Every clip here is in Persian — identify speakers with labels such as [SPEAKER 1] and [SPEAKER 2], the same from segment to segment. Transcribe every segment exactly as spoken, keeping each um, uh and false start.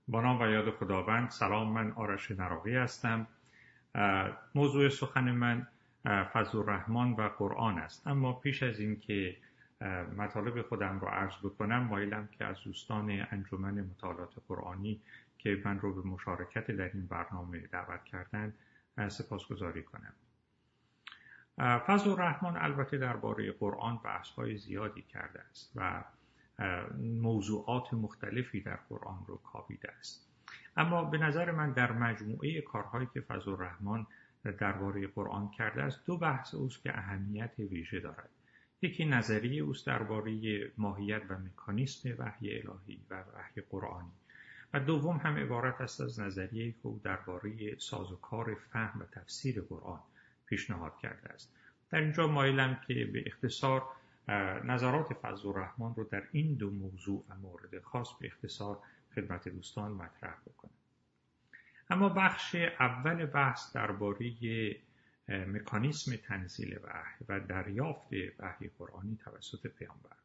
[SPEAKER 1] با نام و یاد خداوند. سلام، من آرش نراقی هستم. موضوع سخن من فضل الرحمن و قرآن است. اما پیش از این که مطالب خودم رو عرض بکنم، مایلم که از دوستان انجمن مطالعات قرآنی که من رو به مشارکت در این برنامه دعوت کردن سپاسگزاری کنم. فضل الرحمن البته درباره قرآن بحث‌های زیادی کرده است و موضوعات مختلفی در قرآن رو کاویده است. اما به نظر من در مجموعه کارهایی که فضل الرحمن درباره قرآن کرده است، دو بحث اوست که اهمیت ویژه دارد. یکی نظریه اوست درباره ماهیت و مکانیسم وحی الهی و وحی قرآنی، و دوم هم عبارت است از نظریه‌ای که او درباره سازوکار فهم و تفسیر قرآن پیشنهاد کرده است. در اینجا مایلم که به اختصار نظرات فضل الرحمن رو در این دو موضوع و مورد خاص به اختصار خدمت دوستان مطرح بکنم. اما بخش اول بحث درباره مکانیسم تنزیل وحی و دریافت وحی قرآنی توسط پیامبر.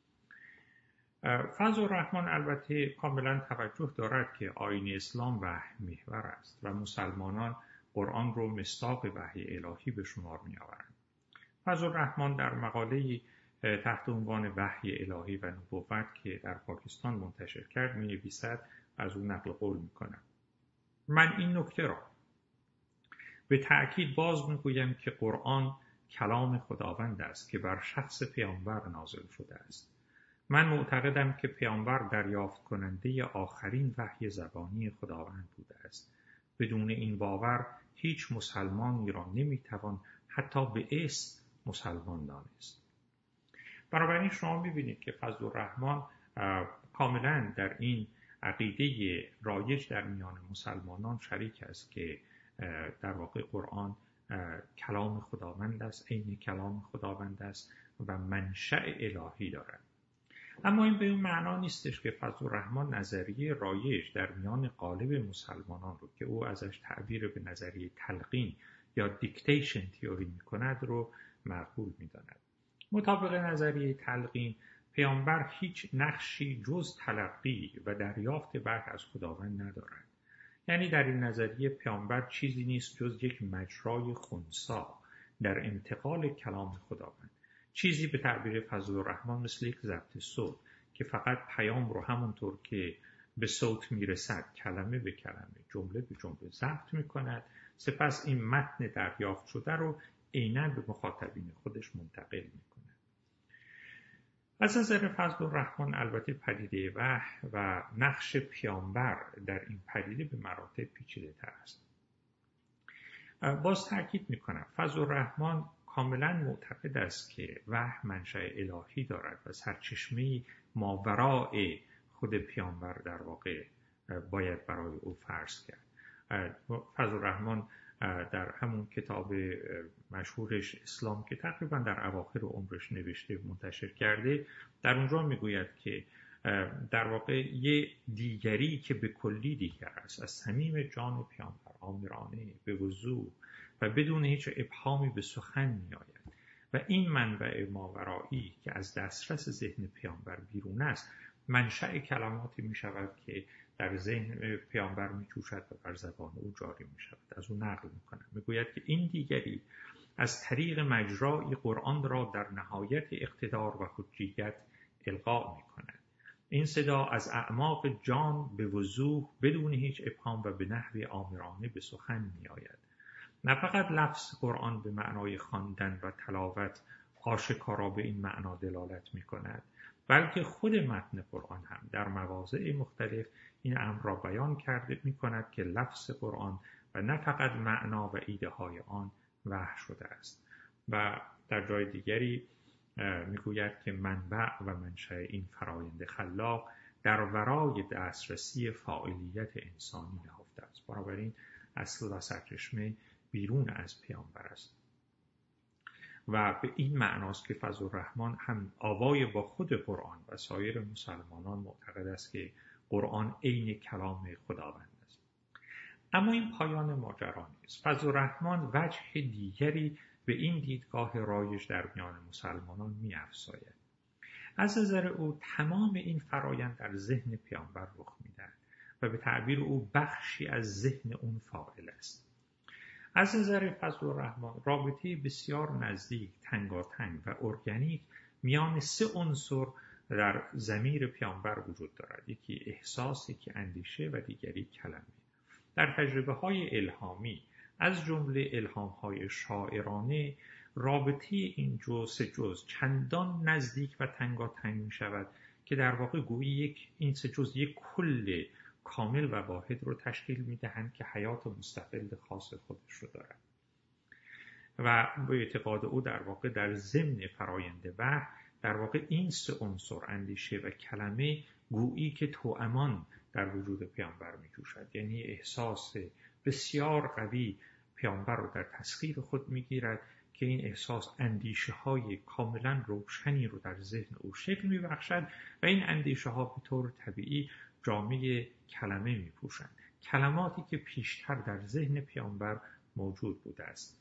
[SPEAKER 1] فضل الرحمن البته کاملا توجه دارد که آیین اسلام وحی محور است و مسلمانان قرآن رو مصداق وحی الهی به شمار می آورند. فضل الرحمن در مقاله‌ای تحت عنوان وحی الهی و نبوت که در پاکستان منتشر کرد می نویسد، از اون نقل قول می کنم: من این نکته را به تأکید باز می گویم که قرآن کلام خداوند است که بر شخص پیامبر نازل شده است. من معتقدم که پیامبر دریافت کننده آخرین وحی زبانی خداوند بوده است. بدون این باور هیچ مسلمانی را نمی توان حتی به اسم مسلمان دانست. بنابراین شما می‌بینید که فضل الرحمن کاملا در این عقیده رایج در میان مسلمانان شریک است که در واقع قرآن کلام خداوند است، عین کلام خداوند است و منشأ الهی دارد. اما این به اون معنا نیستش که فضل الرحمن نظریه رایج در میان قالب مسلمانان رو که او ازش تعبیر به نظریه تلقین یا دیکتیشن تئوری می‌کند رو معقول می‌داند. مطابق نظریه تلقین، پیامبر هیچ نقشی جز تلقی و دریافت وحی از خداوند ندارد. یعنی در این نظریه پیامبر چیزی نیست جز یک مجرای خنثی در انتقال کلام خداوند. چیزی به تعبیر فضل الرحمن مثل یک ضبط صوت که فقط پیام رو همونطور که به صوت میرسد کلمه به کلمه، جمله به جمله ضبط میکند، سپس این متن دریافت شده رو عیناً به مخاطبین خودش منتقل میکند. از نظر فضل الرحمن البته پدیده وحی و نقش پیامبر در این پدیده به مراتب پیچیده تر است. باز تأکید میکنم فضل الرحمن کاملا معتقد است که وحی منشأ الهی دارد و سرچشمه‌ای ماوراء خود پیامبر در واقع باید برای او فرض کرد. فضل الرحمن در همون کتاب مشهورش اسلام که تقریبا در اواخر عمرش نوشته منتشر کرده، در اونجا میگوید که در واقع یه دیگری که به کلی دیگر است، از صمیم جان پیامبر آمرانه به وضوح و بدون هیچ ابهامی به سخن میآید و این منبع ماورایی که از دسترس ذهن پیامبر بیرون است منشأ کلماتی می شود که در ذهن پیامبر می جوشد و بر زبان او جاری می شود. از او نقل می کنم. می گوید که این دیگری از طریق مجرای قرآن را در نهایت اقتدار و حجیت القا می کند. این صدا از اعماق جان به وضوح بدون هیچ ابهام و به نحو آمرانه به سخن می آید. نه فقط لفظ قرآن به معنای خواندن و تلاوت آشکارا به این معنا دلالت می کند، بلکه خود متن قرآن هم در مواضع مختلف این امر را بیان کرده می کند که لفظ قرآن و نه فقط معنا و ایده های آن وحی شده است. و در جای دیگری می گوید که منبع و منشأ این فرایند خلاق در ورای دسترسی فاعلیت انسانی نهفته است. بنابراین اصل و سرچشمه بیرون از پیامبر است. و به این معناست که فضل الرحمن هم آوای با خود قرآن و سایر مسلمانان معتقد است که قرآن عین کلام خداوند است. اما این پایان ماجرا نیست. فضل الرحمن وجه دیگری به این دیدگاه رایج در میان مسلمانان می‌افزاید. از نظر او تمام این فرایند در ذهن پیامبر رخ می‌دهد و به تعبیر او بخشی از ذهن اون فاعل است. از نظر فضل الرحمن رابطه بسیار نزدیک، تنگاتنگ و ارگانیک میان سه عنصر در ضمیر پیامبر وجود دارد. یکی احساس، یکی اندیشه و دیگری کلمه. در تجربه های الهامی از جمله الهام های شاعرانه رابطه این جزء سه جزء چندان نزدیک و تنگاتنگ می شود که در واقع گویی یک این سه جزء یک کل کامل و واحد رو تشکیل می دهند که حیات مستقل خاص خودش رو دارد. و به اعتقاد او در واقع در ضمن فرایند وحی در واقع این سه عنصر اندیشه و کلمه گویی که توامان در وجود پیامبر می جوشد. یعنی احساس بسیار قوی پیامبر رو در تسخیر خود می گیرد که این احساس اندیشه های کاملا روشنی رو در ذهن او شکل می بخشد و این اندیشه ها به طور طبیعی جامعه کلمه می پوشند. کلماتی که پیشتر در ذهن پیامبر موجود بوده است.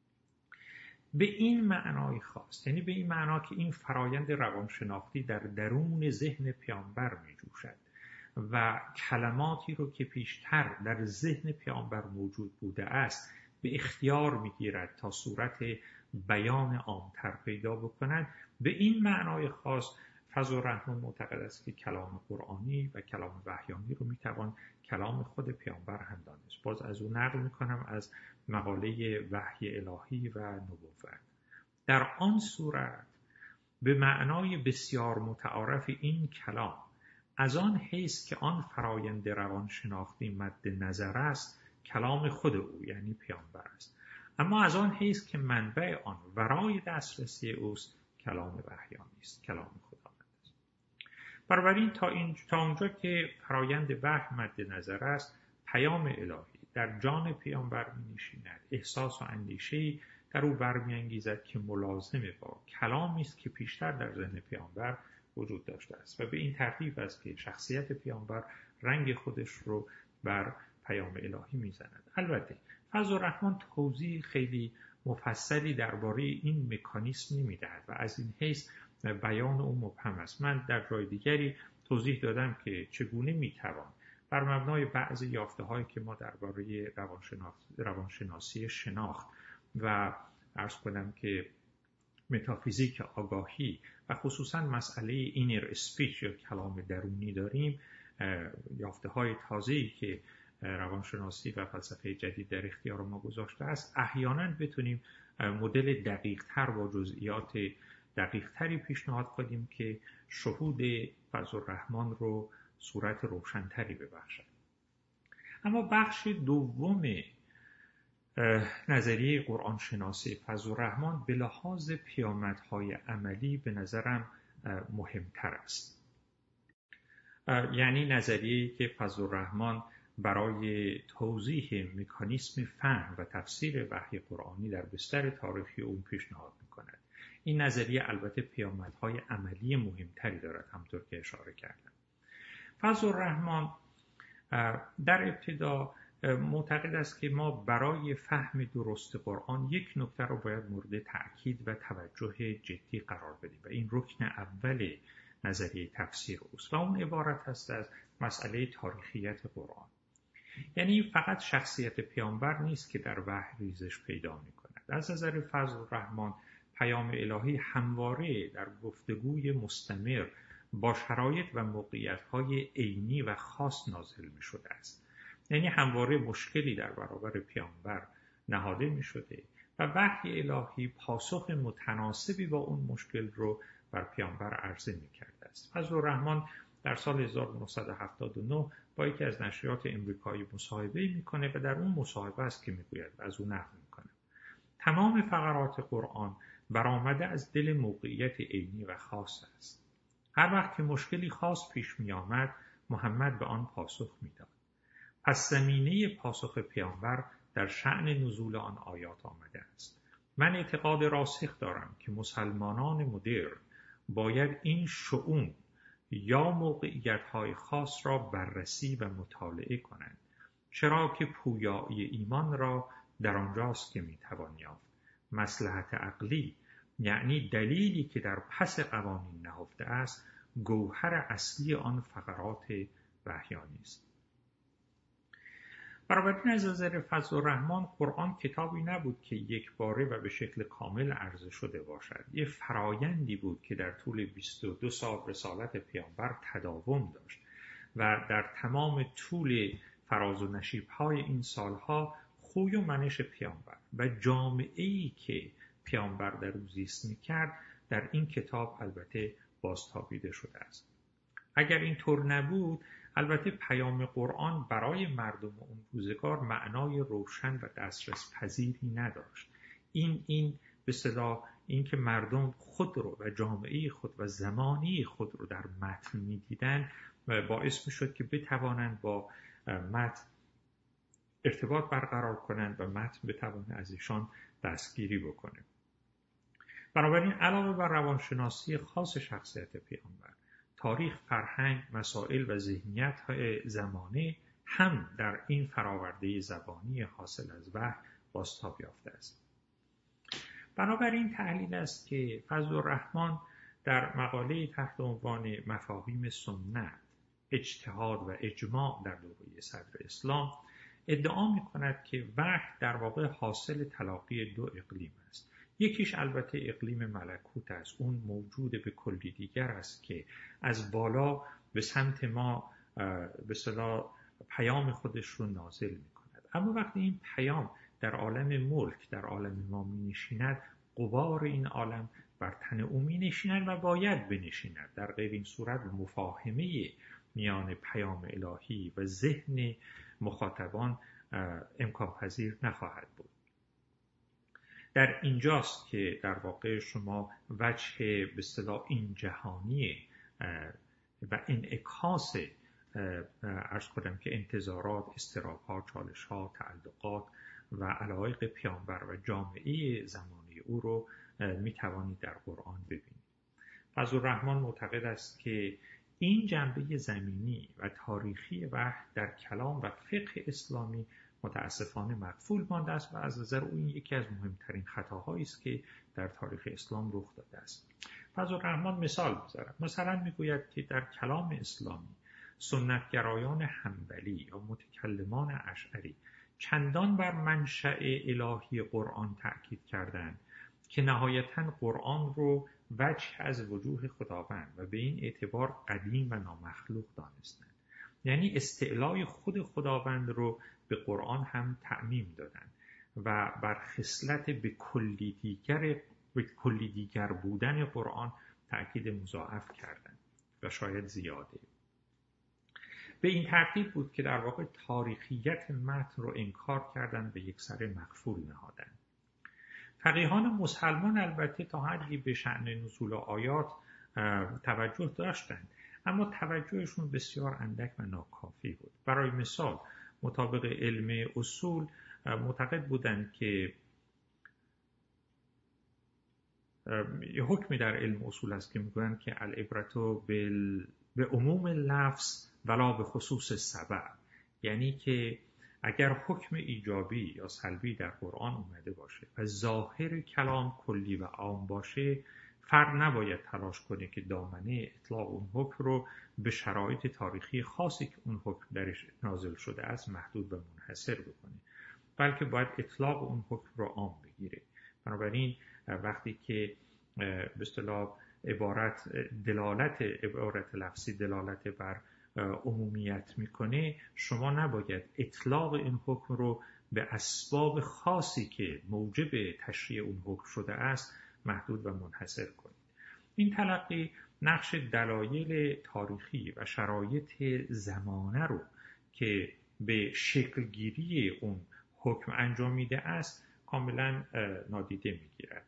[SPEAKER 1] به این معنای خاص، یعنی به این معنا که این فرایند روانشناختی در درون ذهن پیامبر می جوشد و کلماتی رو که پیشتر در ذهن پیامبر موجود بوده است به اختیار می گیرد تا صورت بیان عامتر پیدا بکند. به این معنای خاص فضل الرحمن معتقد است که کلام قرآنی و کلام وحیانی رو می توان کلام خود پیامبر هم دانست. باز از او نقل می کنم از مقاله وحی الهی و نبوت. در آن صورت به معنای بسیار متعارف این کلام از آن حیث که آن فرایند روانشناختی مد نظر است کلام خود او یعنی پیامبر است، اما از آن حیث که منبع آن ورای دسترسی اوست کلام وحیانی است، کلام خداوند است. بنابراین تا این تا اونجا که فرایند وحی مد نظر است پیام الهی در جان پیامبر می نشیند، احساس و اندیشه‌ای در او برمی‌انگیزد که ملازم با کلامی است که پیشتر در ذهن پیامبر وجود داشته است و به این ترتیب است که شخصیت پیامبر رنگ خودش رو بر پیام الهی میزند. البته فضل الرحمن توضیح خیلی مفصلی درباره این مکانیسم نمیدهد و از این حیث بیان او مبهم است. من در جای دیگری توضیح دادم که چگونه میتوان بر مبنای بعضی یافته‌هایی که ما درباره روانشناسی شناخت و عرض کنم که متافیزیک آگاهی و خصوصا مسئله اینر اسپیچ یا کلام درونی داریم، یافته‌های تازه‌ای که روانشناسی و فلسفه جدید در اختیار ما گذاشته است، احیانا بتونیم مدل دقیق‌تر و جزئیات دقیق‌تری پیشنهاد کنیم که شهود فضل الرحمن رو صورت روشن‌تری ببخشد. اما بخش دوم نظریه قرآن شناسی فضل الرحمن به لحاظ پیامدهای عملی به نظرم مهمتر است. یعنی نظریه‌ای که فضل الرحمن برای توضیح مکانیسم فهم و تفسیر وحی قرآنی در بستر تاریخی اون پیشنهاد می‌کند. این نظریه البته پیامدهای عملی مهمتری دارد همطور که اشاره کردم. فضل الرحمن در ابتدا معتقد است که ما برای فهم درست قرآن یک نکته رو باید مورد تأکید و توجه جدی قرار بدیم و این رکن اول نظریه تفسیر اوست و اون عبارت است از مسئله تاریخیت قرآن. یعنی فقط شخصیت پیامبر نیست که در وحی ریزش پیدا می کند. از نظر فضل الرحمن پیام الهی همواره در گفتگوی مستمر با شرایط و موقعیت‌های عینی و خاص نازل می شده است. یعنی همواره مشکلی در برابر پیامبر نهاده می شده و وحی الهی پاسخ متناسبی با اون مشکل رو بر پیامبر عرضه می کرده است. فضل الرحمن در سال هزار و نهصد و هفتاد و نه با یکی از نشریات امریکایی مصاحبه میکنه و در اون مصاحبه است که میگوید و از اون نقل میکنه: تمام فقرات قرآن برآمده از دل موقعیت عینی و خاص است. هر وقت که مشکلی خاص پیش می آمد محمد به آن پاسخ میداد. پس زمینه پاسخ پیامبر در شأن نزول آن آیات آمده است. من اعتقاد راسخ دارم که مسلمانان مدرن باید این شؤون یا موقعیت‌های خاص را بررسی و مطالعه کنند، چرا که پویایی ایمان را در آنجاست که میتوان یافت. مصلحت عقلی یعنی دلیلی که در پس قوانین نهفته است گوهر اصلی آن فقرات وحیانی است. بنابراین از نظر فضل الرحمن قرآن کتابی نبود که یک باره و به شکل کامل عرضه شده باشد. یه فرایندی بود که در طول بیست و دو سال رسالت پیامبر تداوم داشت و در تمام طول فراز و نشیب‌های این سالها خوی و منش پیامبر و جامعه‌ای که پیامبر در او زیست می‌کرد در این کتاب البته بازتابیده شده است. اگر اینطور نبود البته پیام قرآن برای مردم اون روزگار معنای روشن و دسترس پذیری نداشت. این این به اصطلاح این که مردم خود رو و جامعه خود و زمانی خود رو در متن می‌دیدن باعث می‌شد که بتوانند با متن ارتباط برقرار کنند و متن بتواند از ایشان دستگیری بکنه. بنابراین علاوه بر روانشناسی خاص شخصیت پیامبر، تاریخ، فرهنگ، مسائل و ذهنیت‌های زمانه هم در این فراورده زبانی حاصل از وحی بازتاب یافته است. بنابراین تحلیل است که فضل الرحمن در مقاله تحت عنوان مفاهیم سنت، اجتهاد و اجماع در دوره صدر اسلام ادعا می‌کند که وحی در واقع حاصل تلاقی دو اقلیم است. یکیش البته اقلیم ملکوت است، اون موجود به کلی دیگر است که از بالا به سمت ما به اصطلاح پیام خودش رو نازل می‌کند. اما وقتی این پیام در عالم ملک، در عالم ما می‌نشیند، غبار این عالم بر تن او می‌نشیند و باید بنشیند. در غیر این صورت مفاهمه میان پیام الهی و ذهن مخاطبان امکان پذیر نخواهد بود. در اینجاست که در واقع شما وجه به اصطلاح این جهانی و انعکاس عرض کنم که انتظارات، اضطراب‌ها، چالش‌ها، تعلقات و علایق پیامبر و جامعه زمانی او رو می‌توانید در قرآن ببینید. فضل الرحمن معتقد است که این جنبه زمینی و تاریخی وحی در کلام و فقه اسلامی متاسفانه مغفول مانده است و از نظر او این یکی از مهمترین خطاهایی است که در تاریخ اسلام رخ داده است. فضل الرحمن مثال می‌زند. مثلا میگوید که در کلام اسلامی سنتگرایان حنبلی یا متکلمان اشعری چندان بر منشأ الهی قرآن تأکید کردند که نهایتاً قرآن رو وجه از وجوه خداوند و به این اعتبار قدیم و نامخلوق دانستند. یعنی استعلای خود خداوند رو به قرآن هم تعمیم دادند و بر خصلت به کلی دیگر به کلی دیگر بودن قرآن تأکید مضاعف کردند و شاید زیاده. به این ترتیب بود که در واقع تاریخیت متن رو انکار کردند و یکسره مغفول نهادند. فقیهان مسلمان البته تا حدی به شأن نزول آیات توجه داشتند، اما توجهشون بسیار اندک و ناکافی بود. برای مثال مطابق علم اصول معتقد بودند که یه حکمی در علم اصول است که میگویند که العبرة به عموم لفظ ولا به خصوص سبب، یعنی که اگر حکم ایجابی یا سلبی در قرآن اومده باشه و ظاهر کلام کلی و عام باشه، فرد نباید تلاش کنه که دامنه اطلاق اون حکم رو به شرایط تاریخی خاصی که اون حکم درش نازل شده است محدود و منحصر بکنه، بلکه باید اطلاق اون حکم رو عام بگیره. بنابراین وقتی که به اصطلاح عبارت دلالت عبارت لفظی دلالت بر عمومیت میکنه، شما نباید اطلاق این حکم رو به اسباب خاصی که موجب تشریع اون حکم شده است محدود و منحصر کنید. این تلقی نقش دلایل تاریخی و شرایط زمانه رو که به شکلگیری اون حکم انجامیده است کاملا نادیده میگیرد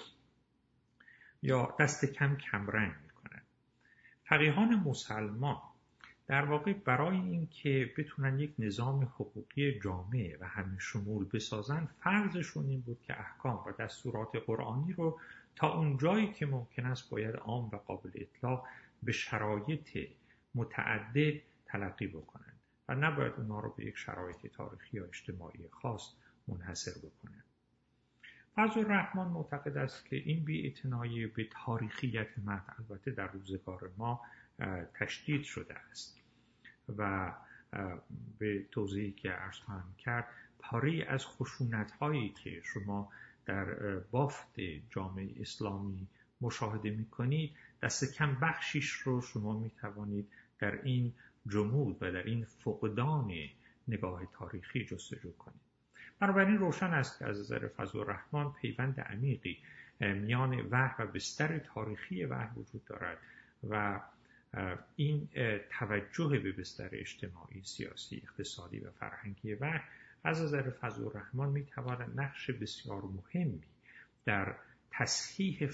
[SPEAKER 1] یا دست کم کمرنگ میکنند. فقیهان مسلمان در واقع برای اینکه بتونن یک نظام حقوقی جامع و همه شمول بسازن، فرضشون این بود که احکام و دستورات قرآنی رو تا اون جایی که ممکن است باید عام و قابل اطلاق به شرایط متعدد تلقی بکنن و نباید اونها رو به یک شرایط تاریخی یا اجتماعی خاص منحصر بکنن. فضل الرحمن معتقد است که این بی‌اعتنایی به تاریخیت متن البته در روزگار ما تشدید شده است و به توضیحی که عرض خواهم کرد پاره از خشونت هایی که شما در بافت جامعه اسلامی مشاهده می کنید دست کم بخشیش رو شما می توانید در این جمود و در این فقدان نگاه تاریخی جستجو کنید. بنابراین روشن است که از نظر فضل الرحمن پیوند عمیقی میان وحی و بستر تاریخی وحی وجود دارد و این توجه به بستر اجتماعی، سیاسی، اقتصادی و فرهنگی وحی از نظر فضل الرحمن میتواند نقش بسیار مهمی در تصحیح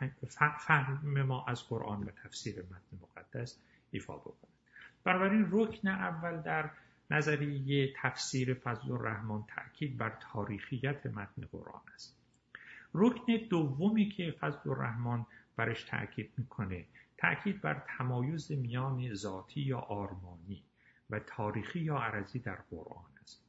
[SPEAKER 1] فهم ما از قرآن و تفسیر متن مقدس ایفا بکند. بنابراین رکن اول در نظریه تفسیر فضل الرحمن تأکید بر تاریخیت متن قرآن است. رکن دومی که فضل الرحمن برش تأکید میکنه تأکید بر تمایز میان ذاتی یا آرمانی و تاریخی یا عرضی در قرآن است.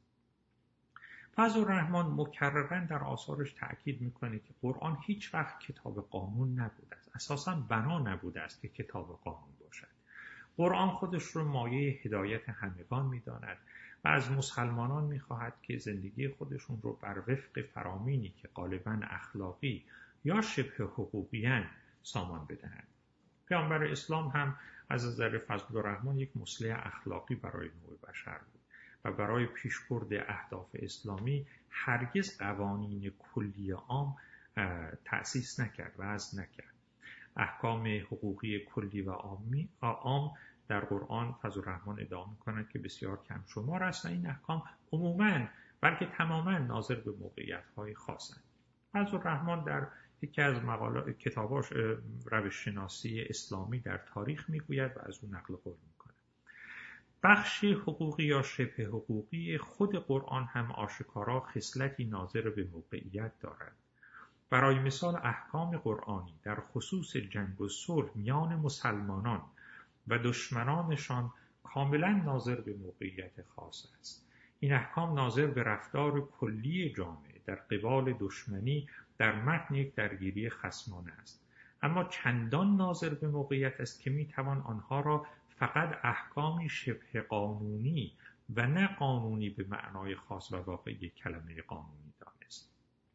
[SPEAKER 1] فضل الرحمن مکرراً در آثارش تأکید میکنه که قرآن هیچ وقت کتاب قانون نبوده است. اساساً بنا نبوده است که کتاب قانون باشد. قرآن خودش رو مایه هدایت همگان میداند و از مسلمانان میخواهد که زندگی خودشون رو بر وفق فرامینی که غالباً اخلاقی یا شبه حقوقیاً سامان بدهند. پیامبر اسلام هم از نظر فضل الرحمن یک مصلح اخلاقی برای نوع بشر بود و برای پیشبرد اهداف اسلامی هرگز قوانین کلی عام تأسیس نکرد، وضع نکرد. احکام حقوقی کلی و عامی عام در قرآن فضل الرحمن ادعا می‌کند که بسیار کم شمار است و این احکام عموماً بلکه تماماً ناظر به موقعیت‌های خاصند. فضل الرحمن در یکی از مقالات کتاباش روش شناسی اسلامی در تاریخ میگوید و از اون نقل قول میکنه. بخش حقوقی یا شبه حقوقی خود قرآن هم آشکارا خصلتی ناظر به موقعیت دارد. برای مثال احکام قرآنی در خصوص جنگ و صلح میان مسلمانان و دشمنانشان کاملا ناظر به موقعیت خاص است. این احکام ناظر به رفتار کلی جامعه در قبال دشمنی در متن یک درگیری خصمانه است، اما چندان ناظر به موقعیت است که میتوان آنها را فقط احکامی شبه قانونی و نه قانونی به معنای خاص و واقعی کلمه قانونی دانست.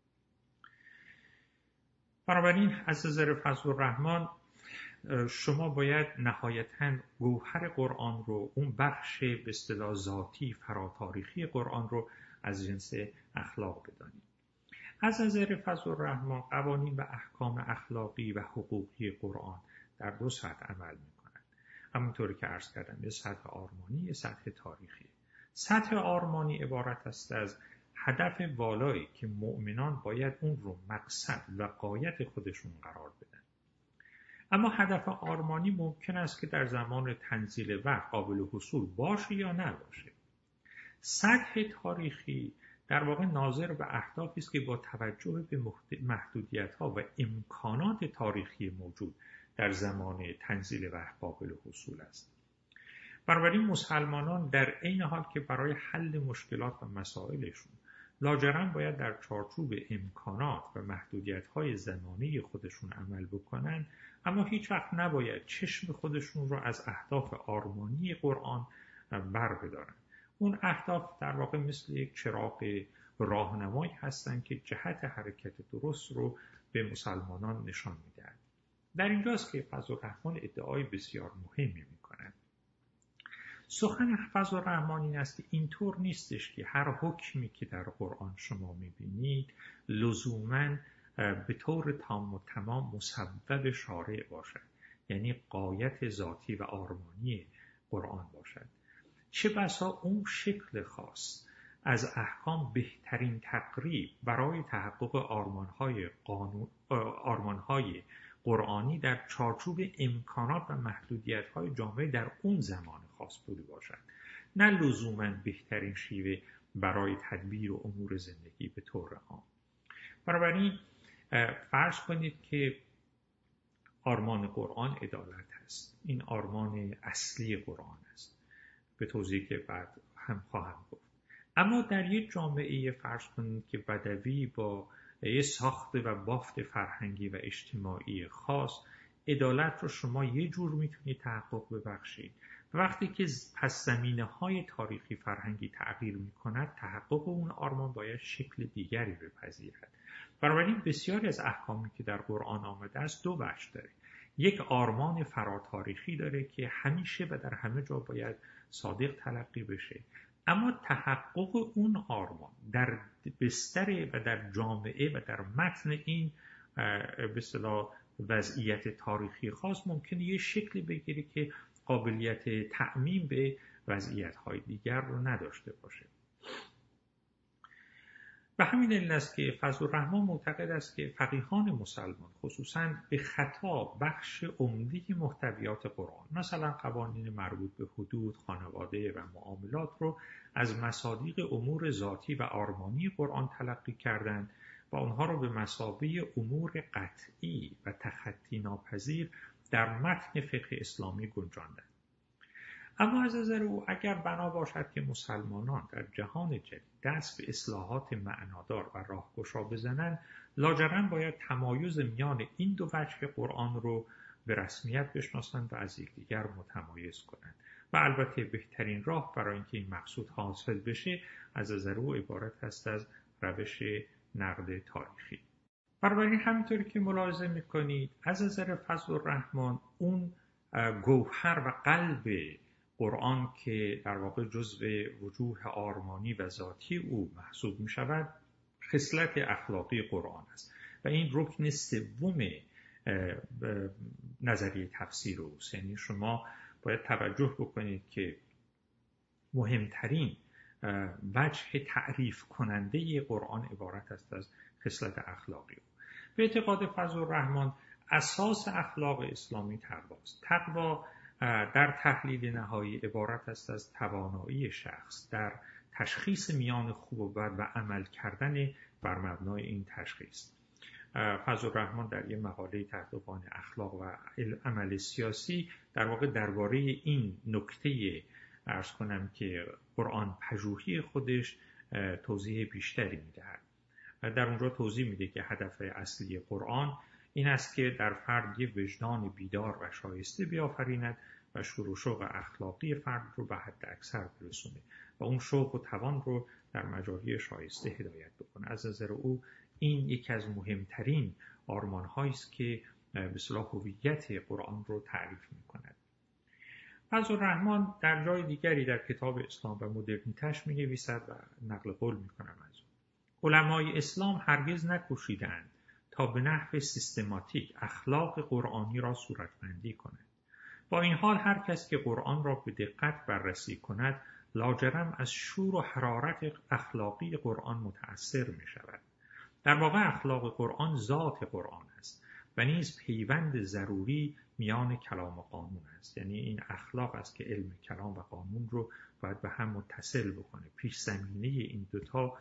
[SPEAKER 1] بنابراین از نظر فضل الرحمن شما باید نهایتاً گوهر قرآن رو، اون بخش به اصطلاح ذاتی فراتاریخی قرآن رو از جنس اخلاق بدانید. از نظر فضل الرحمن قوانین و احکام اخلاقی و حقوقی قرآن در دو سطح عمل می‌کنند. همونطوری که عرض کردم یه سطح آرمانی، یه سطح تاریخی. سطح آرمانی عبارت است از هدف والایی که مؤمنان باید اون رو مقصد و غایت خودشون قرار بدن. اما هدف آرمانی ممکن است که در زمان تنزیل وحی قابل حصول باشه یا نباشه. سطح تاریخی در واقع ناظر به اهدافی است که با توجه به محدودیت‌ها و امکانات تاریخی موجود در زمان تنزیل وحی قابل حصول است. بنابراین مسلمانان در عین حال که برای حل مشکلات و مسائلشون لاجرم باید در چارچوب امکانات و محدودیت‌های زمانی خودشون عمل بکنن، اما هیچ وقت نباید چشم خودشون رو از اهداف آرمانی قرآن بر بدارن. اون اهداف در واقع مثل یک چراغ راهنمایی هستند که جهت حرکت درست رو به مسلمانان نشان میدهند. در اینجاست که فضل الرحمن ادعای بسیار مهمی میکنند. سخن فضل الرحمن این است که اینطور نیستش که هر حکمی که در قرآن شما میبینید لزوماً به طور تام و تمام مصوب شارع باشد، یعنی غایت ذاتی و آرمانی قرآن باشد. چه بسا اون شکل خاص از احکام بهترین تقریب برای تحقق آرمانهای, قانون، آرمانهای قرآنی در چارچوب امکانات و محدودیت‌های جامعه در اون زمان خاص بوده باشد، نه لزوماً بهترین شیوه برای تدبیر و امور زندگی به طور عام. بنابراین فرض کنید که آرمان قرآن عدالت است. این آرمان اصلی قرآن است، به توضیحی که بعد هم خواهم گفت. اما در یک جامعه فرض کنید که بدوی با یه ساخت و بافت فرهنگی و اجتماعی خاص، عدالت رو شما یه جور میتونید تحقق ببخشید وقتی که پس زمینه های تاریخی فرهنگی تغییر می کند، تحقق اون آرمان باید شکل دیگری بپذیرد. بنابراین بسیاری از احکامی که در قرآن آمده است دو بخش داره. یک آرمان فراتاریخی داره که همیشه و در همه جا باید صادق تلقی بشه، اما تحقق اون آرمان در بستر و در جامعه و در متن این به اصطلاح وضعیت تاریخی خاص ممکنه یه شکلی بگیره که قابلیت تعمیم به وضعیت‌های دیگر رو نداشته باشه. و همین علت است که فضل‌الرحمن معتقد است که فقیهان مسلمان خصوصاً به خطا بخش عمده محتویات قرآن، مثلا قوانین مربوط به حدود، خانواده و معاملات رو از مصادیق امور ذاتی و آرمانی قرآن تلقی کردند و آنها را به مثابه امور قطعی و تخطی ناپذیر در متن فقه اسلامی گنجاندند. اما از نظر او اگر بنا باشد که مسلمانان در جهان جدید دست به اصلاحات معنادار و راهگشا بزنند، لاجرم باید تمایز میان این دو وجه قرآن رو به رسمیت بشناسند و از یکدیگر متمایز کنند. و البته بهترین راه برای اینکه این مقصود حاصل بشه از نظر او عبارت است از روش نقد تاریخی. بنابراین همینطوری که ملاحظه میکنید از نظر فضل‌الرحمن اون گوهر و قلب قرآن که در واقع جزو وجوه آرمانی و ذاتی او محسوب می شود خصلت اخلاقی قرآن است و این رکن سوم نظریه تفسیر اوست. یعنی شما باید توجه بکنید که مهمترین وجه تعریف کننده قرآن عبارت است از خصلت اخلاقی او. به اعتقاد فضل‌الرحمن اساس اخلاق اسلامی تقواست. تقوا در تحلیل نهایی عبارت است از توانایی شخص در تشخیص میان خوب و بد و عمل کردن بر مبنای این تشخیص. فضل‌الرحمن در یک مقاله تحت عنوان اخلاق و عمل سیاسی در واقع درباره این نکته عرض کنم که قرآن پژوهی خودش توضیح بیشتری میدهد. در اونجا توضیح میده که هدف اصلی قرآن این است که در فرد یک وجدان بیدار و شایسته بیافریند و شور و شوق اخلاقی فرد رو به حد اکثر برسونه و اون شوق و توان رو در مجاری شایسته هدایت بکنه. از نظر او این یکی از مهمترین آرمان‌هایی است که به اصطلاح هویت قرآن رو تعریف می‌کند. فضل‌الرحمن در جای دیگری در کتاب اسلام و مدرنیتش می‌نویسد و نقل قول می‌کنم از او: علمای اسلام هرگز نکوشیدند تا به نحو سیستماتیک اخلاق قرآنی را صورتبندی کنند. با این حال هر کس که قرآن را به دقت بررسی کند لاجرم از شور و حرارت اخلاقی قرآن متأثر می شود. در واقع اخلاق قرآن ذات قرآن است و نیز پیوند ضروری میان کلام و قانون است. یعنی این اخلاق است که علم کلام و قانون رو باید به هم متصل بکنه. پیش زمینه این دوتا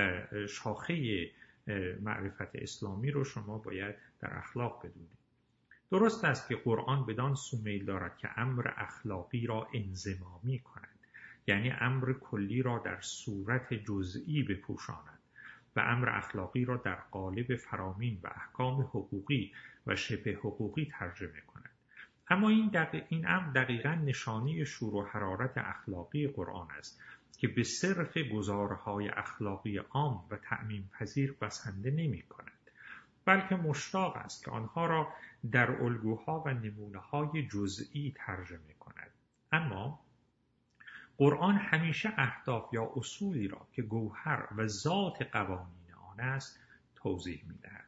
[SPEAKER 1] شاخه معرفت اسلامی رو شما باید در اخلاق بدونید. درست است که قرآن بدان سو میل دارد که امر اخلاقی را انضمامی کند، یعنی امر کلی را در صورت جزئی بپوشاند و امر اخلاقی را در قالب فرامین و احکام حقوقی و شبه حقوقی ترجمه کند. اما این, دق... این امر دقیقاً نشانی شور و حرارت اخلاقی قرآن است که به صرف گزارهای اخلاقی عام و تعمیم پذیر بسنده نمی کند، بلکه مشتاق است که آنها را در الگوها و نمونه‌های جزئی ترجمه کند. اما قرآن همیشه اهداف یا اصولی را که گوهر و ذات قوانین آن است توضیح می‌دهد.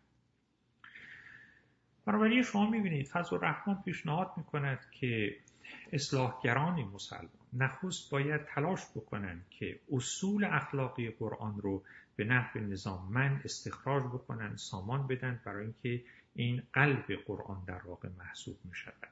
[SPEAKER 1] بنابراین شما می‌بینید فضل‌الرحمن پیشنهاد می‌کند که اصلاحگران مسلمان نخست باید تلاش بکنند که اصول اخلاقی قرآن رو به نحو نظاممند استخراج بکنند، سامان بدن، برای اینکه این قلب قرآن در واقع محسوب می شود.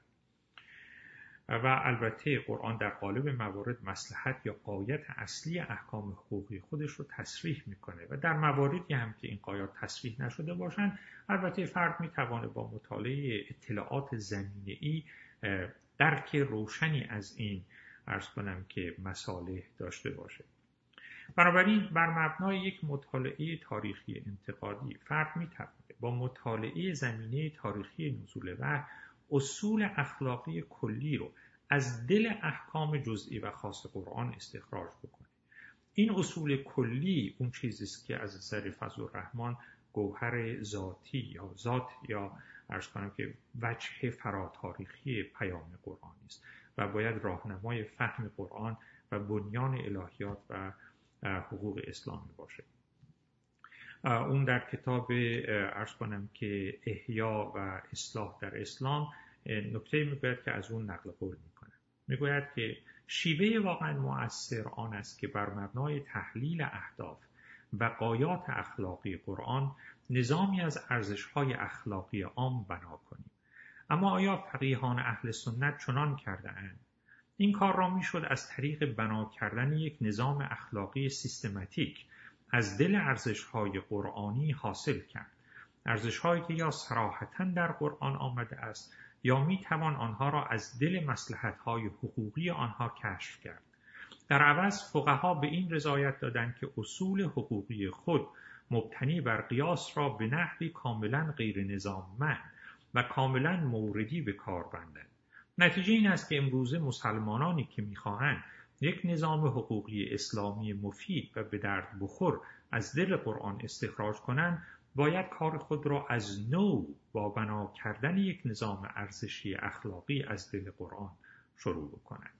[SPEAKER 1] و البته قرآن در قالب موارد مصلحت یا غایت اصلی احکام حقوقی خودش رو تصریح میکنه و در مواردی هم که این غایات تصریح نشده باشند البته فرد میتوانه با مطالعه اطلاعات زمینه‌ای درک روشنی از این عرض کنم که مصالح داشته باشه. بنابراین بر مبنای یک مطالعه تاریخی انتقادی فرد میتواند با مطالعه زمینه تاریخی نزول وحی اصول اخلاقی کلی رو از دل احکام جزئی و خاص قرآن استخراج بکنه. این اصول کلی اون چیزی است که از نظر فضل الرحمن گوهر ذاتی یا ذات یا عرض کنم که وجه فراتاریخی پیام قرآن است و باید راهنمای فهم قرآن و بنیان الهیات و حقوق اسلامی باشه. اون در کتاب عرض کنم که احیا و اصلاح در اسلام نکته میگوید که از اون نقل قول میکنه. میگوید که شیوه واقعا مؤثر آن است که بر مبنای تحلیل اهداف و غایات اخلاقی قرآن نظامی از ارزش‌های اخلاقی عام بنا کنیم. اما آیا فقیهان اهل سنت چنان کرده اند؟ این کار را میشد از طریق بنا کردن یک نظام اخلاقی سیستماتیک از دل ارزش‌های قرآنی حاصل کرد. ارزش‌هایی که یا صراحتاً در قرآن آمده است یا میتوان آنها را از دل مصلحت‌های حقوقی آنها کشف کرد. در عوض فقها به این رضایت دادند که اصول حقوقی خود مبتنی بر قیاس را به نحوی کاملا غیر نظاممند و کاملا موردی به کار بردند. نتیجه این است که امروزه مسلمانانی که می‌خواهند یک نظام حقوقی اسلامی مفید و به درد بخور از دل قرآن استخراج کنند، باید کار خود را از نو با بنا کردن یک نظام ارزشی اخلاقی از دل قرآن شروع بکنند.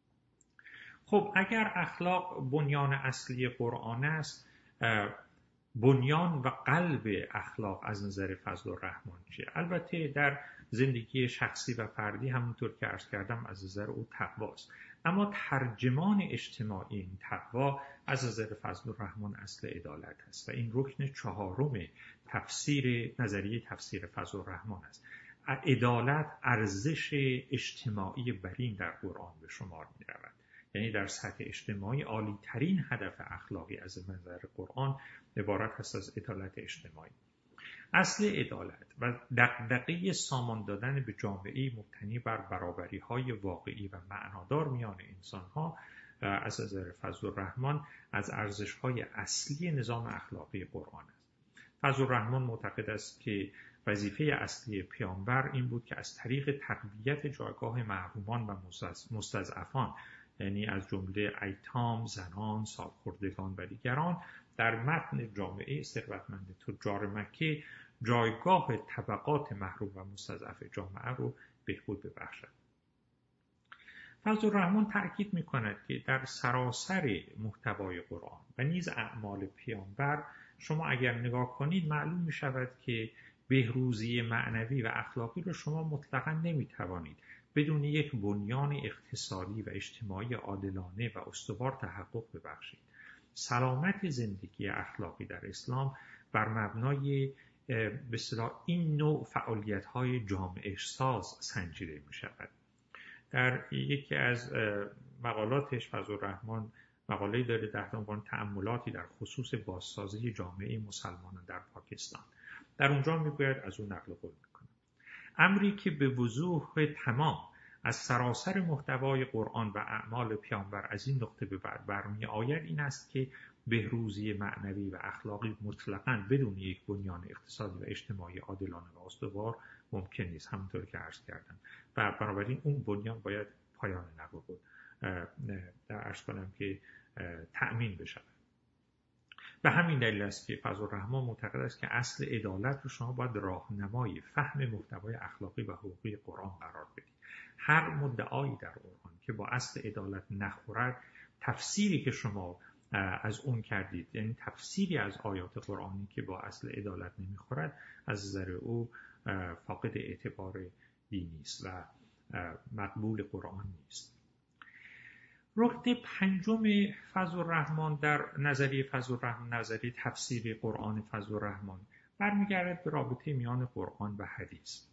[SPEAKER 1] خب اگر اخلاق بنیان اصلی قرآن است، بنیان و قلب اخلاق از نظر فضل الرحمن چیه؟ البته در زندگی شخصی و فردی همونطور که عرض کردم از نظر او تقواست، اما ترجمان اجتماعی این تقوا از نظر فضل الرحمن اصل عدالت است و این رکن چهارم تفسیر نظریه تفسیر فضل الرحمن است. عدالت ارزش اجتماعی برین در قرآن به شمار می رود. یعنی در سطح اجتماعی عالی ترین هدف اخلاقی از نظر قرآن عبارت هست از عدالت اجتماعی. اصل عدالت و دغدغه سامان دادن به جامعه‌ای مبتنی بر برابری‌های واقعی و معنادار میان انسان‌ها از نظر فضل الرحمن از ارزش‌های اصلی نظام اخلاقی قرآن است. فضل الرحمن معتقد است که وظیفه اصلی پیامبر این بود که از طریق تقویت جایگاه محرومان و مستضعفان، یعنی از جمله ایتام، زنان، سالخوردگان و دیگران، در متن جامعه ثروتمند تجار مکه جایگاه طبقات محروم و مستضعف جامعه رو بهبود ببخشد. فضل الرحمن تأکید می‌کند که در سراسر محتوای قرآن و نیز اعمال پیامبر شما اگر نگاه کنید معلوم می‌شود که بهروزی معنوی و اخلاقی رو شما مطلقاً نمی‌توانید بدون یک بنیان اقتصادی و اجتماعی عادلانه و استوار تحقق ببخشید. سلامت زندگی اخلاقی در اسلام بر مبنای به اصطلاح این نوع فعالیت‌های جامعه ساز سنجیده می‌شود. در یکی از مقالاتش فضل الرحمن مقاله‌ای داره تحت عنوان تأملاتی در خصوص بازسازی جامعه مسلمانان در پاکستان. در اونجا میگوید، از اون نقل قول میکنم، امری که به وضوح تمام از سراسر محتوای قرآن و اعمال پیامبر از این نقطه به بعد برمی آید این است که بهروزی معنوی و اخلاقی مطلقاً بدون یک بنیان اقتصادی و اجتماعی عادلانه و استوار ممکن نیست، همونطور که عرض کردم، و بنابراین اون بنیان باید پایان نقل قول در عرض کنم که تأمین بشه. به همین دلیل است که فضل الرحمن معتقد است که اصل عدالت رو شما باید راهنمای فهم محتوای اخلاقی و حقوقی قرآن قرار بدید. هر مدعایی در قرآن که با اصل عدالت نخورد، تفسیری که شما از اون کردید، یعنی تفسیری از آیات قرآنی که با اصل عدالت نمیخورد، از نظر او فاقد اعتبار دینی است و مقبول قرآن نیست. رکن پنجم فضل الرحمن در نظریه فضل الرحمن، نظریه تفسیر قرآن فضل الرحمن، برمیگردد به رابطه میان قرآن و حدیث.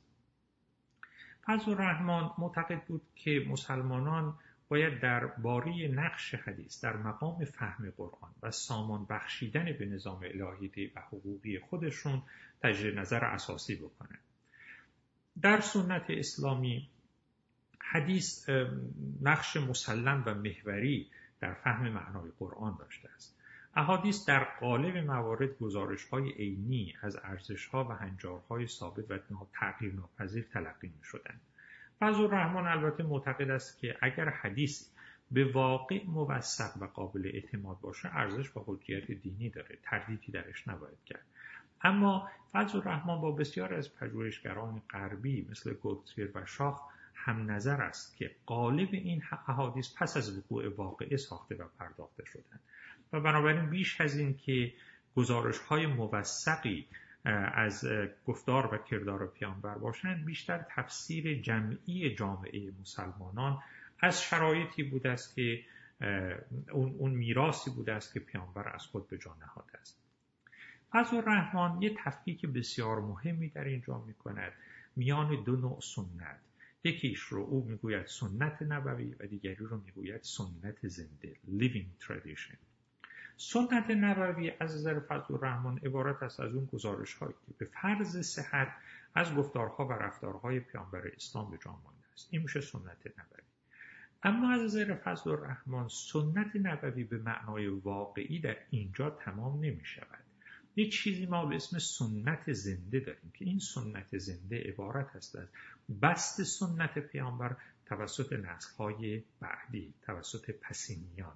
[SPEAKER 1] فضل الرحمن معتقد بود که مسلمانان باید در باره نقش حدیث در مقام فهم قرآن و سامان بخشیدن به نظام الهی و حقوقی خودشون تجدید نظر اساسی بکنند. در سنت اسلامی حدیث نقش مسلم و محوری در فهم معنای قرآن داشته است. احادیث در قالب موارد گزارش‌های عینی از ارزش‌ها و هنجارهای ثابت و تغییر ناپذیر تلقی می‌شدند فضل الرحمن البته معتقد است که اگر حدیث به واقع موثق و قابل اعتماد باشه ارزش و حجیت دینی داره، تردیدی درش نباید کرد. اما فضل الرحمن با بسیار از پژوهشگران غربی مثل گوتسیر و شاخ هم نظر است که غالب این احادیث پس از وقوع واقعه ساخته و پرداخته شدند و بنابراین بیش از این که گزارش‌های موثقی از گفتار و کردار پیامبر باشند، بیشتر تفسیر جمعی جامعه مسلمانان از شرایطی بوده است که اون اون میراثی بوده است که پیامبر از خود به جا نهاده است. فضل الرحمن یه تفکیک بسیار مهمی در اینجا می‌کند میان دو نوع سنت. یکیش رو او میگوید سنت نبوی و دیگری رو میگوید سنت زنده، living tradition. سنت نبوی از نظر فضل الرحمن عبارت است از اون گزارش‌هایی که به فرض صحت از گفتارها و رفتارهای پیامبر اسلام به جا مانده است. این میشه سنت نبوی. اما از نظر فضل الرحمن سنت نبوی به معنای واقعی در اینجا تمام نمی‌شود. یه چیزی ما به اسم سنت زنده داریم که این سنت زنده عبارت است از بست سنت پیامبر توسط نسل‌های بعدی، توسط پسینیان.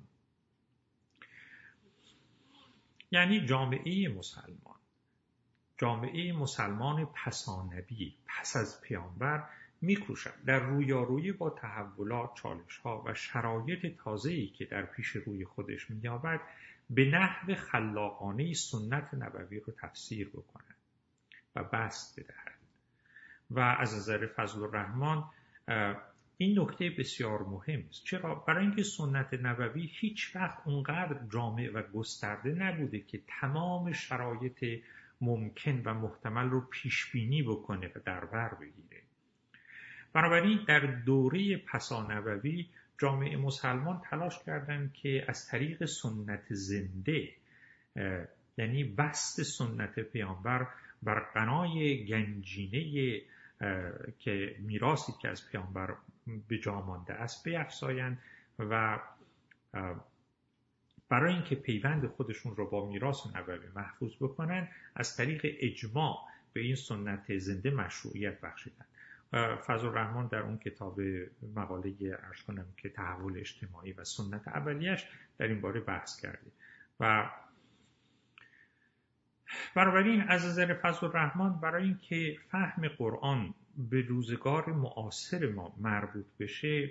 [SPEAKER 1] یعنی جامعه مسلمان، جامعه مسلمان پسانبی پس از پیامبر می‌کوشد در رویارویی با تحولات، چالش‌ها و شرایط تازه‌ای که در پیش روی خودش می‌یابد به نحو خلاقانه سنت نبوی رو تفسیر بکند و بست بدهد. و از نظر فضل الرحمن این نکته بسیار مهم است. چرا؟ برای اینکه سنت نبوی هیچ وقت اونقدر جامع و گسترده نبوده که تمام شرایط ممکن و محتمل رو پیش بینی بکنه و در بر بگیره. بنابراین در دوره پسانبوی جامعه مسلمان تلاش کردند که از طریق سنت زنده، یعنی بست سنت پیامبر بر بنای گنجینه که میراثی که از پیامبر به جا مانده است بیفزایند و برای اینکه پیوند خودشون رو با میراث نبوی محفوظ بکنن از طریق اجماع به این سنت زنده مشروعیت بخشیدند. فضل الرحمن در اون کتاب مقاله عرض کنم که تحول اجتماعی و سنت اولیش در این باره بحث کرده و بنابراین از نظر فضل الرحمن برای اینکه فهم قرآن به روزگار معاصر ما مربوط بشه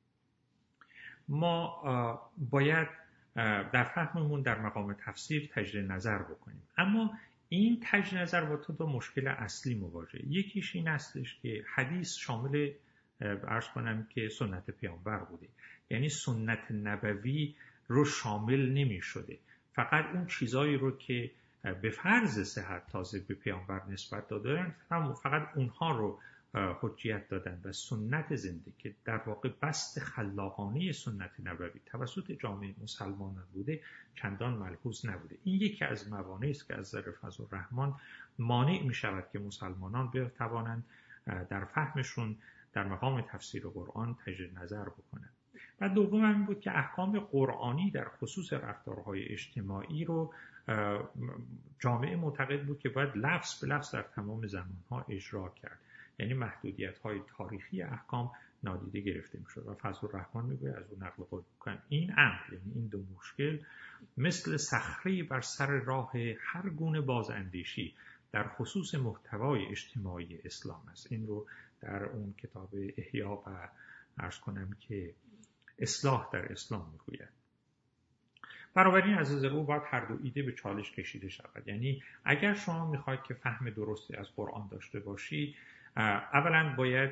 [SPEAKER 1] ما باید در فهممون در مقام تفسیر تجدید نظر بکنیم. اما این تجدید نظر با تو دو مشکل اصلی مواجهه. یکیش این هستش که حدیث شامل عرض کنم که سنت پیامبر بوده، یعنی سنت نبوی رو شامل نمی شده، فقط اون چیزایی رو که به فرض صحت تازه به پیامبر نسبت دادن فقط اونها رو حجیت دادن و سنت زنده که در واقع بست خلاقانه سنت نبوی توسط جامعه مسلمانان بوده چندان ملحوظ نبوده. این یکی از موانعی است که از نظر فضل الرحمن مانع می شود که مسلمانان بتوانند در فهمشون در مقام تفسیر قرآن تجدید نظر بکنند. و دوم این بود که احکام قرآنی در خصوص رفتارهای اجتماعی رو جامعه معتقد بود که باید لفظ به لفظ در تمام زمانها اجرا کرد، یعنی محدودیت‌های تاریخی احکام نادیده گرفته می‌شد. و فضل الرحمن میگه از اون نقل قول می‌کنن این امر، یعنی این دو مشکل مثل صخره بر سر راه هر گونه بازاندیشی در خصوص محتوای اجتماعی اسلام است. این رو در اون کتاب احیا و عرض کنم که اصلاح در اسلام میگوید. بنابراین از نظر او باید هر دو ایده به چالش کشیده شود. یعنی اگر شما میخواید که فهم درستی از قرآن داشته باشید، اولا باید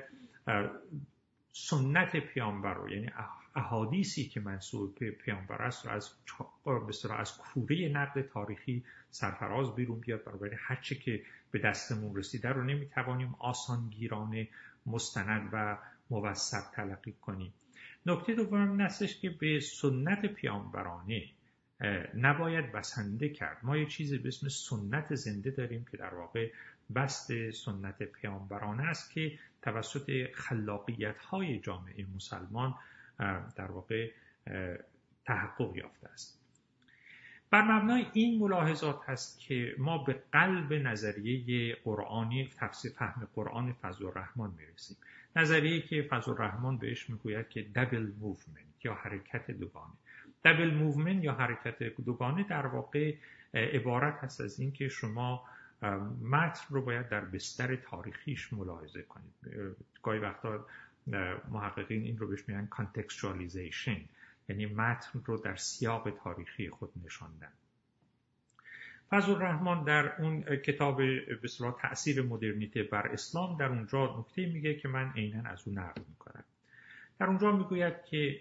[SPEAKER 1] سنت پیامبر رو، یعنی احادیثی که منسوب به پیامبر است رو از بسیار از کوره نقد تاریخی سرفراز بیرون بیاد. بنابراین هر چه که به دستمون رسیده رو نمیتوانیم آسانگیرانه مستند و موثق تلقی کنیم. نکته دوم این هستش که به سنت پیامبرانه نباید بسنده کرد. ما یه چیزی به اسم سنت زنده داریم که در واقع بست سنت پیامبرانه است که توسط خلاقیت‌های جامعه مسلمان در واقع تحقق یافته است. بر مبنای این ملاحظات هست که ما به قلب نظریه قرآنی تفسیر فهم قرآن فضل‌الرحمن میرسیم. نظریه‌ای که فضل‌الرحمن بهش میگوید که دبل موومنت یا حرکت دوگانه. دبل موومنت یا حرکت دوگانه در واقع عبارت هست از این که شما متن رو باید در بستر تاریخیش ملاحظه کنید. گاهی وقتا محققین این رو بهش میگن کانتکستوالایزیشن، یعنی متن رو در سیاق تاریخی خود نشاندن. فضل‌الرحمن در اون کتاب به اصطلاح تأثیر مدرنیته بر اسلام در اونجا نکته میگه که من عیناً از اون نقل میکنم. در اونجا میگوید که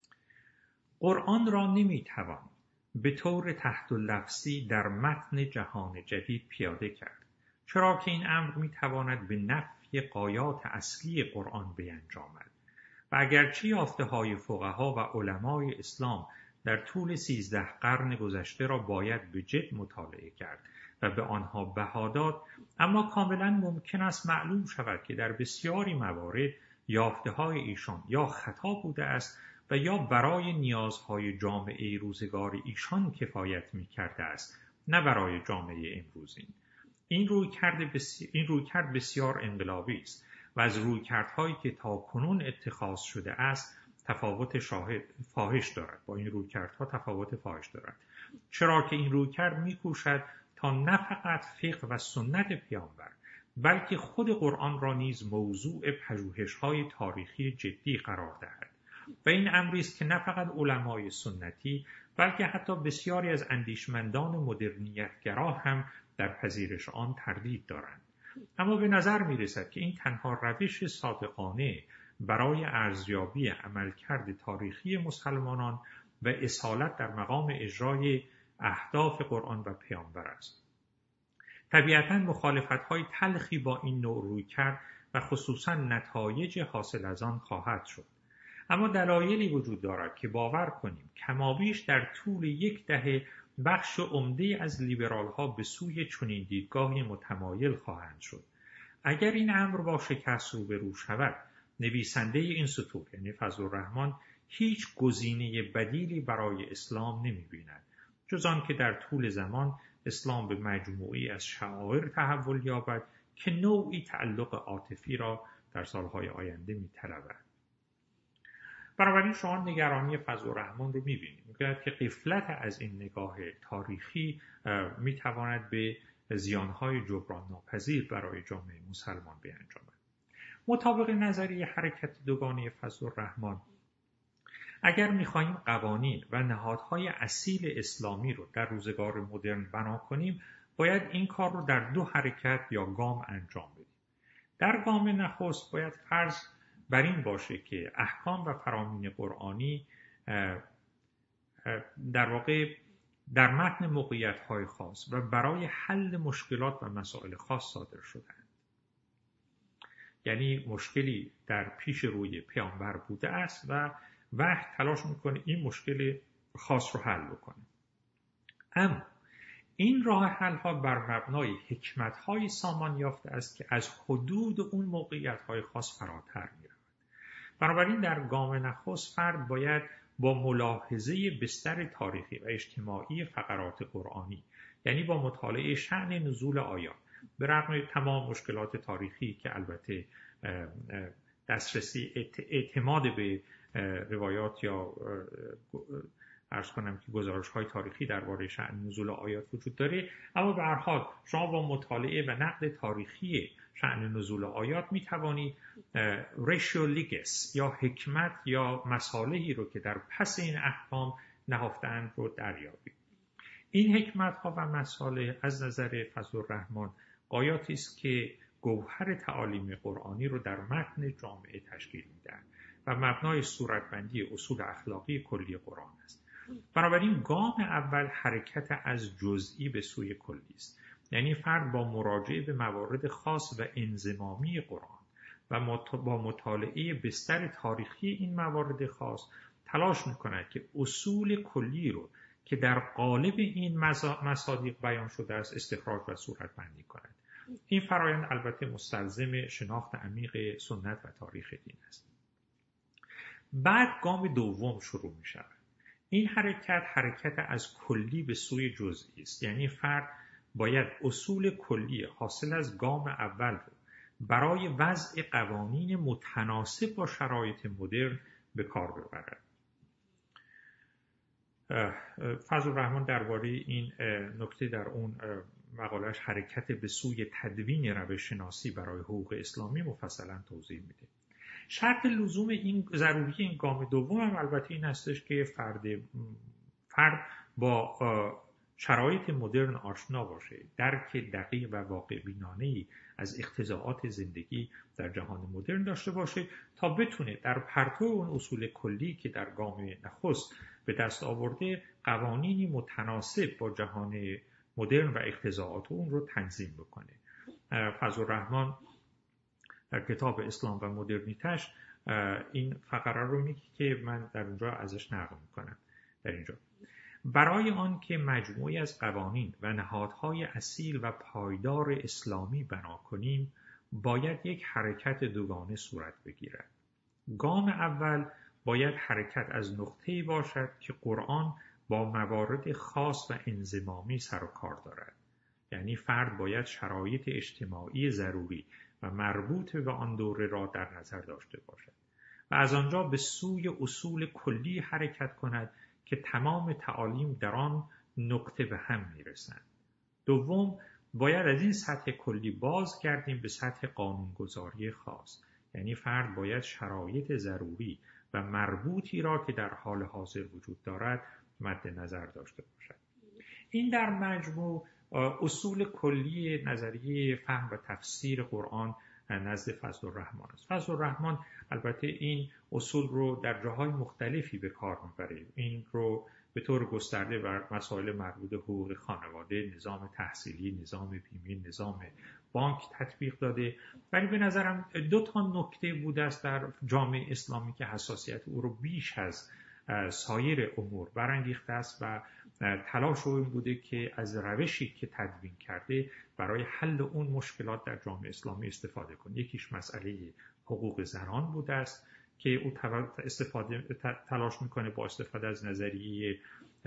[SPEAKER 1] قرآن را نمیتوان به طور تحت لفظی در متن جهان جدید پیاده کرد، چرا که این امر میتواند به نفی غایات اصلی قرآن بیانجامد و اگرچه یافته‌های فقها و علمای اسلام در طول سیزده قرن گذشته را باید به جد مطالعه کرد و به آنها بها داد، اما کاملا ممکن است معلوم شود که در بسیاری موارد یافته‌های ایشان یا خطا بوده است و یا برای نیازهای جامعه روزگار ایشان کفایت می‌کرده است، نه برای جامعه امروزین. این رویکرد بسیار, این رویکرد بسیار انقلابی است و از رویکردهایی که تاکنون اتخاذ شده است تفاوت شاهد فاحش دارد. با این رویکردها تفاوت فاحش دارد، چرا که این رویکرد می‌کوشد تا نه فقط فقه و سنت پیامبر بلکه خود قرآن را نیز موضوع پژوهش‌های تاریخی جدی قرار دهد و این امری است که نه فقط علمای سنتی بلکه حتی بسیاری از اندیشمندان مدرنیتگرا هم در پذیرش آن تردید دارند. اما به نظر می‌رسد که این تنها روش صادقانه برای ارزیابی عملکرد تاریخی مسلمانان و اصالت در مقام اجرای اهداف قرآن و پیامبر است. طبیعتاً مخالفت‌های تلخی با این نوع رویکرد و خصوصاً نتایج حاصل از آن خواهد شد. اما دلایلی وجود دارد که باور کنیم کمابیش در طول یک دهه بخش عمده از لیبرال‌ها به سوی چنین دیدگاهی متمایل خواهند شد. اگر این امر با شکست روبرو شود، نویسنده این سطور یعنی فضل‌الرحمن هیچ گزینه بدیلی برای اسلام نمی‌بیند جز آن که در طول زمان اسلام به مجموعی از شعائر تحول یابد که نوعی تعلق عاطفی را در سالهای آینده می‌طلبد. بنابراین شما نگرانی فضل‌الرحمن رو می‌بینید. می‌گوید که غفلت از این نگاه تاریخی می‌تواند به زیان‌های جبران ناپذیر برای جامعه مسلمان بیانجامد. مطابق نظریه حرکت دوگانه فضل‌الرحمن، اگر می‌خواهیم قوانین و نهادهای اصیل اسلامی رو در روزگار مدرن بنا کنیم، باید این کار رو در دو حرکت یا گام انجام بدیم. در گام نخست باید فرض بر این باشه که احکام و فرامین قرآنی در واقع در متن موقعیت‌های خاص و برای حل مشکلات و مسائل خاص صادر شدند. یعنی مشکلی در پیش روی پیامبر بوده است و وحی تلاش میکنه این مشکل خاص رو حل بکنه. اما این راه حل ها بر مبنای حکمت های سامان یافته است که از حدود اون موقعیت های خاص فراتر می رود. بنابراین در گام نخست فرد باید با ملاحظه بستر تاریخی و اجتماعی فقرات قرآنی، یعنی با مطالعه شأن نزول آیات، به رغم تمام مشکلات تاریخی که البته دسترسی اعتماد به روایات یا عرض کنم که گزارش‌های تاریخی درباره شأن نزول آیات وجود داره، اما به هر حال شما با مطالعه و نقد تاریخی شأن نزول آیات می توانید ریشیو لیگس یا حکمت یا مصالحی رو که در پس این احکام نهفته‌اند رو دریابید. این حکمت‌ها و مصالح از نظر فضل‌الرحمن غایاتی است که گوهر تعالیم قرآنی رو در متن جامعه تشکیل میدن و مبنای صورتبندی اصول اخلاقی کلی قرآن است. بنابراین گام اول حرکت از جزئی به سوی کلی است، یعنی فرد با مراجعه به موارد خاص و انضمامی قرآن و با مطالعه بستر تاریخی این موارد خاص تلاش میکند که اصول کلی رو که در قالب این مصادیق بیان شده است استخراج و صورتبندی کند. این فرایند البته مستلزم شناخت عمیق سنت و تاریخ دین است. بعد گام دوم شروع می شود. این حرکت حرکت از کلی به سوی جزئی است، یعنی فرد باید اصول کلی حاصل از گام اول رو برای وضع قوانین متناسب با شرایط مدرن به کار ببرد. فضل الرحمن درباره این نکته در اون مقاله‌اش حرکت به سوی تدوین روش شناسی برای حقوق اسلامی مفصلا توضیح میده. شرط لزوم این ضروری این گام دوم هم البته این هستش که فرد فرد با شرایط مدرن آشنا باشه، درک دقیق و واقع بینانه‌ای از اقتضاعات زندگی در جهان مدرن داشته باشه تا بتونه در پرتو اون اصول کلی که در گام نخست به دست آورده قوانینی متناسب با جهان مدرن و اقتضاعات اون رو تنظیم بکنه. فضل الرحمن در کتاب اسلام و مدرنیتش این فقره رو میگه که من در اونجا ازش نقل میکنم. در اینجا برای آن که مجموعی از قوانین و نهادهای اصیل و پایدار اسلامی بنا کنیم باید یک حرکت دوگانه صورت بگیرد. گام اول باید حرکت از نقطه‌ای باشد که قرآن با موارد خاص و انضمامی سر و کار دارد، یعنی فرد باید شرایط اجتماعی ضروری و مربوط به آن دوره را در نظر داشته باشد و از آنجا به سوی اصول کلی حرکت کند که تمام تعالیم در آن نقطه به هم میرسند. دوم، باید از این سطح کلی باز گردیم به سطح قانونگذاری خاص، یعنی فرد باید شرایط ضروری و مربوطی را که در حال حاضر وجود دارد مد نظر داشته باشد. این در مجموع اصول کلی نظریه فهم و تفسیر قرآن نزد فضل الرحمن است. فضل الرحمن البته این اصول رو در جاهای مختلفی به کار میبره. این رو به طور گسترده بر مسائل مربوط به حقوق خانواده، نظام تحصیلی، نظام بیمه، نظام بانک تطبیق داده. ولی به نظرم دو تا نکته بوده است در جامعه اسلامی که حساسیت او رو بیش از سایر امور برانگیخته است و تلاش او این بوده که از روشی که تدوین کرده برای حل اون مشکلات در جامعه اسلامی استفاده کنه. یکیش مسئله حقوق زنان بوده است که او استفاده تلاش میکنه با استفاده از نظریه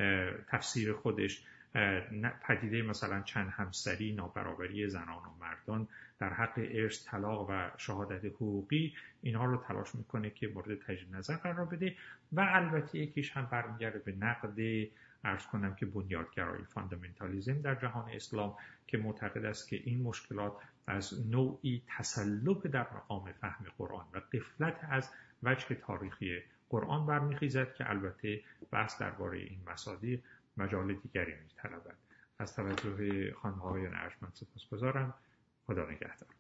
[SPEAKER 1] تفسیر خودش پدیده مثلا چند همسری، نابرابری زنان و مردان در حق ارث، طلاق و شهادت حقوقی، اینها رو تلاش میکنه که مورد تجدید نظر قرار بده. و البته یکیش هم برمیگرده به نقد عرض کنم که بنیادگرایی فاندامنتالیزم در جهان اسلام که معتقد است که این مشکلات از نوعی تسلب در مقام فهم قرآن و غفلت از وجه تاریخی قرآن برمیخیزد که البته بحث درباره این مصادیق مجال دیگری می‌طلبد. از توجه خانم‌ها و آقایان ارجمند سپاسگزارم. خدا نگهدار.